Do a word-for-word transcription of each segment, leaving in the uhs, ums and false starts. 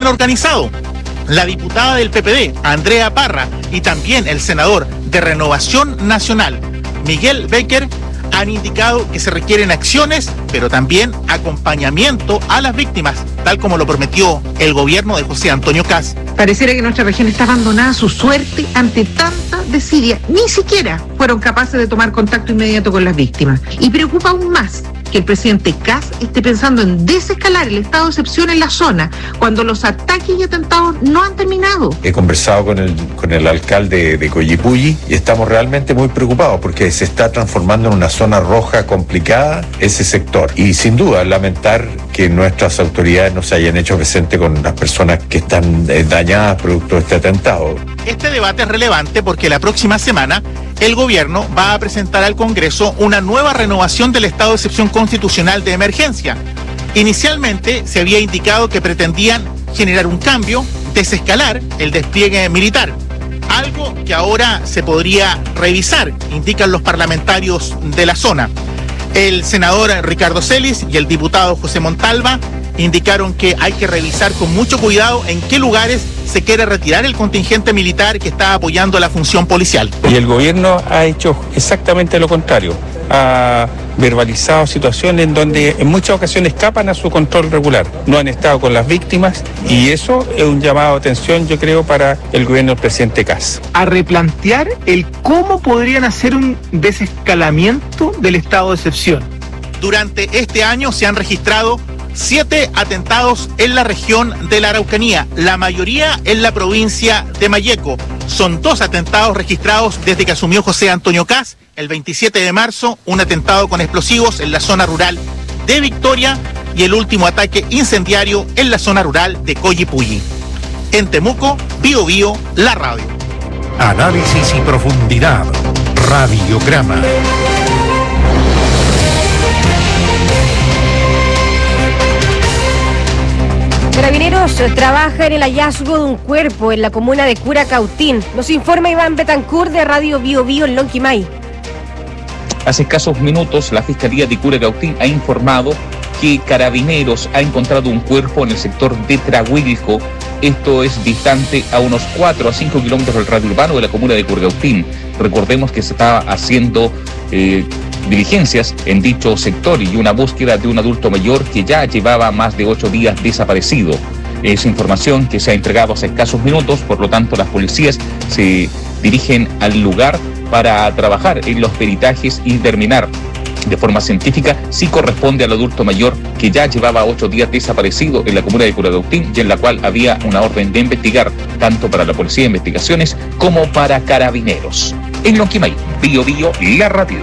organizado. La diputada del P P D, Andrea Parra, y también el senador de Renovación Nacional, Miguel Becker, han indicado que se requieren acciones, pero también acompañamiento a las víctimas, tal como lo prometió el gobierno de José Antonio Kast. Pareciera que nuestra región está abandonada a su suerte ante tanta desidia. Ni siquiera fueron capaces de tomar contacto inmediato con las víctimas. Y preocupa aún más que el presidente Kast esté pensando en desescalar el estado de excepción en la zona, cuando los ataques y atentados no han terminado. He conversado con el, con el alcalde de Coyipulli y estamos realmente muy preocupados porque se está transformando en una zona roja complicada ese sector. Y sin duda lamentar que nuestras autoridades no se hayan hecho presente con las personas que están eh, dañadas producto de este atentado. Este debate es relevante porque la próxima semana el gobierno va a presentar al Congreso una nueva renovación del estado de excepción constitucional de emergencia. Inicialmente se había indicado que pretendían generar un cambio, desescalar el despliegue militar, algo que ahora se podría revisar, indican los parlamentarios de la zona. El senador Ricardo Celis y el diputado José Montalva indicaron que hay que revisar con mucho cuidado en qué lugares se quiere retirar el contingente militar que está apoyando la función policial. Y el gobierno ha hecho exactamente lo contrario. Ha verbalizado situaciones en donde en muchas ocasiones escapan a su control regular. No han estado con las víctimas y eso es un llamado de atención, yo creo, para el gobierno del presidente Kast. A replantear el cómo podrían hacer un desescalamiento del estado de excepción. Durante este año se han registrado siete atentados en la región de la Araucanía, la mayoría en la provincia de Malleco. Son dos atentados registrados desde que asumió José Antonio Kast. El veintisiete de marzo, un atentado con explosivos en la zona rural de Victoria y el último ataque incendiario en la zona rural de Coyipulli. En Temuco, Bío Bío, la radio. Análisis y profundidad. Radiograma. Carabineros trabaja en el hallazgo de un cuerpo en la comuna de Curacautín. Nos informa Iván Betancourt de Radio Bío Bío en Lonquimay. Hace escasos minutos, la Fiscalía de Curacautín ha informado que Carabineros ha encontrado un cuerpo en el sector de Trahuilco. Esto es distante a unos cuatro a cinco kilómetros del radio urbano de la comuna de Curacautín. Recordemos que se estaba haciendo eh, diligencias en dicho sector y una búsqueda de un adulto mayor que ya llevaba más de ocho días desaparecido. Es información que se ha entregado hace escasos minutos, por lo tanto las policías se dirigen al lugar para trabajar en los peritajes y determinar de forma científica si corresponde al adulto mayor que ya llevaba ocho días desaparecido en la comuna de Curacautín y en la cual había una orden de investigar tanto para la Policía de Investigaciones como para Carabineros. En Lonquimay, Bío Bío, la radio.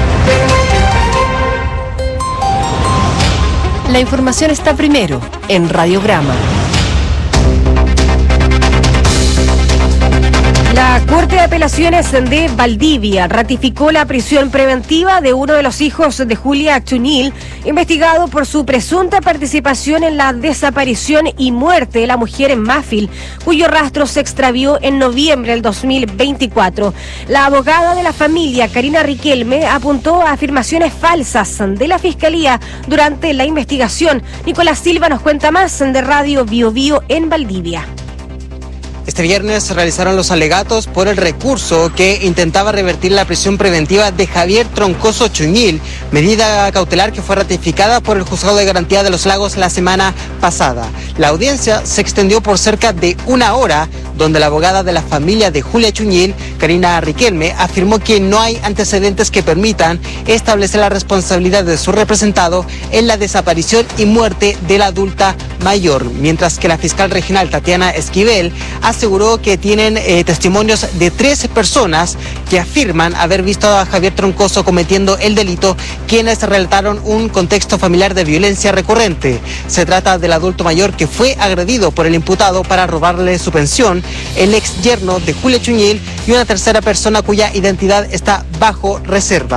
La información está primero en Radiograma. La Corte de Apelaciones de Valdivia ratificó la prisión preventiva de uno de los hijos de Julia Chuñil, investigado por su presunta participación en la desaparición y muerte de la mujer en Mafil, cuyo rastro se extravió en noviembre del dos mil veinticuatro. La abogada de la familia, Karina Riquelme, apuntó a afirmaciones falsas de la Fiscalía durante la investigación. Nicolás Silva nos cuenta más de Radio Bío Bío en Valdivia. Este viernes se realizaron los alegatos por el recurso que intentaba revertir la prisión preventiva de Javier Troncoso Chuñil, medida cautelar que fue ratificada por el Juzgado de Garantía de los Lagos la semana pasada. La audiencia se extendió por cerca de una hora, donde la abogada de la familia de Julia Chuñil, Karina Riquelme, afirmó que no hay antecedentes que permitan establecer la responsabilidad de su representado en la desaparición y muerte de la adulta mayor, mientras que la fiscal regional Tatiana Esquivel aseguró que tienen eh, testimonios de tres personas que afirman haber visto a Javier Troncoso cometiendo el delito, quienes relataron un contexto familiar de violencia recurrente. Se trata del adulto mayor que fue agredido por el imputado para robarle su pensión, el ex yerno de Julia Chuñil y una tercera persona cuya identidad está bajo reserva.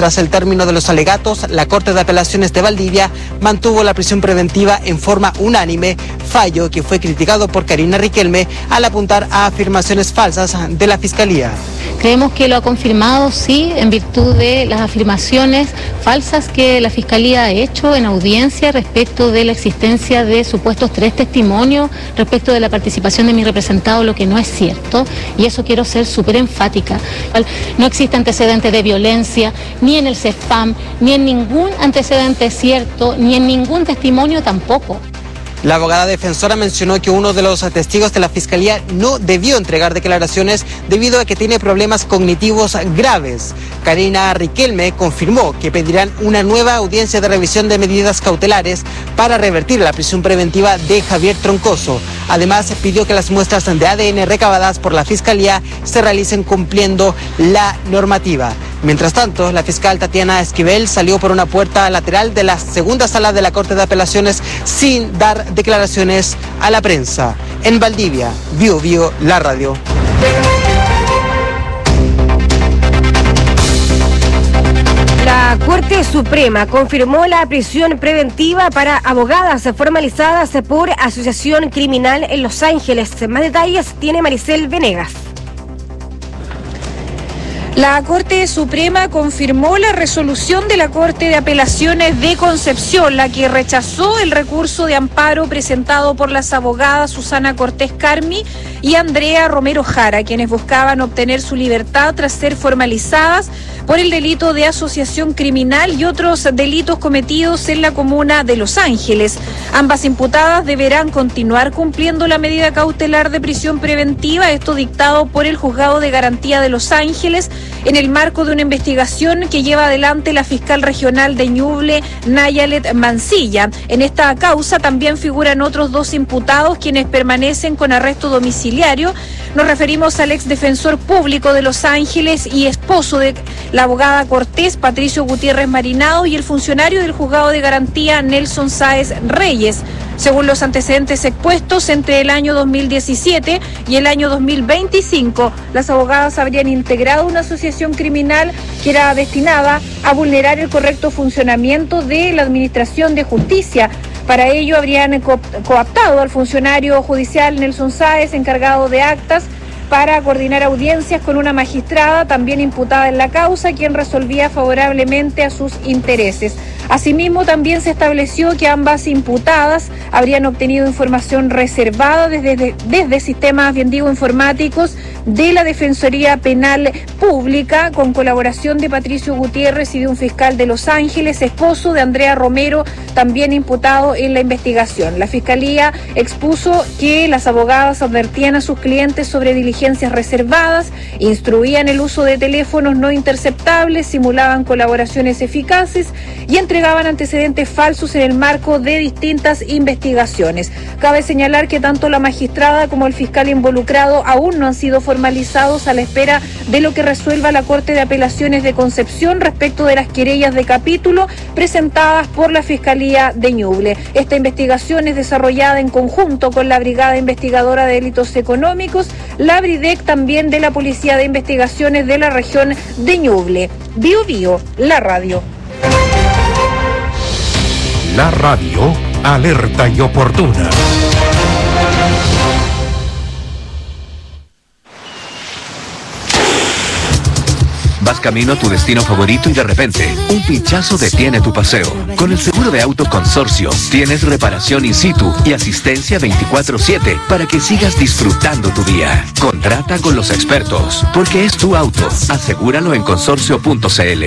Tras el término de los alegatos, la Corte de Apelaciones de Valdivia mantuvo la prisión preventiva en forma unánime, fallo que fue criticado por Karina Riquelme al apuntar a afirmaciones falsas de la Fiscalía. Creemos que lo ha confirmado, sí, en virtud de las afirmaciones falsas que la Fiscalía ha hecho en audiencia respecto de la existencia de supuestos tres testimonios respecto de la participación de mi representado, lo que no es cierto, y eso quiero ser súper enfática. No existe antecedente de violencia, ni en el CESFAM, ni en ningún antecedente cierto, ni en ningún testimonio tampoco. La abogada defensora mencionó que uno de los testigos de la Fiscalía no debió entregar declaraciones debido a que tiene problemas cognitivos graves. Karina Riquelme confirmó que pedirán una nueva audiencia de revisión de medidas cautelares para revertir la prisión preventiva de Javier Troncoso. Además, pidió que las muestras de A D N recabadas por la Fiscalía se realicen cumpliendo la normativa. Mientras tanto, la fiscal Tatiana Esquivel salió por una puerta lateral de la segunda sala de la Corte de Apelaciones sin dar declaraciones a la prensa. En Valdivia, Bio Bio, la radio. La Corte Suprema confirmó la prisión preventiva para abogadas formalizadas por asociación criminal en Los Ángeles. Más detalles tiene Maricel Venegas. La Corte Suprema confirmó la resolución de la Corte de Apelaciones de Concepción, la que rechazó el recurso de amparo presentado por las abogadas Susana Cortés Carmi y Andrea Romero Jara, quienes buscaban obtener su libertad tras ser formalizadas por el delito de asociación criminal y otros delitos cometidos en la comuna de Los Ángeles. Ambas imputadas deberán continuar cumpliendo la medida cautelar de prisión preventiva, esto dictado por el Juzgado de Garantía de Los Ángeles, en el marco de una investigación que lleva adelante la fiscal regional de Ñuble, Nayalet Mancilla. En esta causa también figuran otros dos imputados quienes permanecen con arresto domiciliario. Nos referimos al ex defensor público de Los Ángeles y esposo de la abogada Cortés, Patricio Gutiérrez Marinado, y el funcionario del Juzgado de Garantía, Nelson Sáez Reyes. Según los antecedentes expuestos, entre el año dos mil diecisiete y el año dos mil veinticinco, las abogadas habrían integrado una asociación criminal que era destinada a vulnerar el correcto funcionamiento de la Administración de Justicia. Para ello habrían co- cooptado al funcionario judicial Nelson Sáez, encargado de actas, para coordinar audiencias con una magistrada también imputada en la causa, quien resolvía favorablemente a sus intereses. Asimismo, también se estableció que ambas imputadas habrían obtenido información reservada desde, desde, desde sistemas, bien digo, informáticos de la Defensoría Penal Pública, con colaboración de Patricio Gutiérrez y de un fiscal de Los Ángeles, esposo de Andrea Romero, también imputado en la investigación. La Fiscalía expuso que las abogadas advertían a sus clientes sobre diligencias reservadas, instruían el uso de teléfonos no interceptables, simulaban colaboraciones eficaces y entregaban antecedentes falsos en el marco de distintas investigaciones. Cabe señalar que tanto la magistrada como el fiscal involucrado aún no han sido formalizados a la espera de lo que resuelva la Corte de Apelaciones de Concepción respecto de las querellas de capítulo presentadas por la Fiscalía de Ñuble. Esta investigación es desarrollada en conjunto con la Brigada Investigadora de Delitos Económicos, la BRIDEC, también de la Policía de Investigaciones de la región de Ñuble. Bio Bio, la radio. La radio, alerta y oportuna. Vas camino a tu destino favorito y de repente, un pinchazo detiene tu paseo. Con el seguro de auto Consorcio, tienes reparación in situ y asistencia veinticuatro siete para que sigas disfrutando tu día. Contrata con los expertos, porque es tu auto. Asegúralo en consorcio punto c l.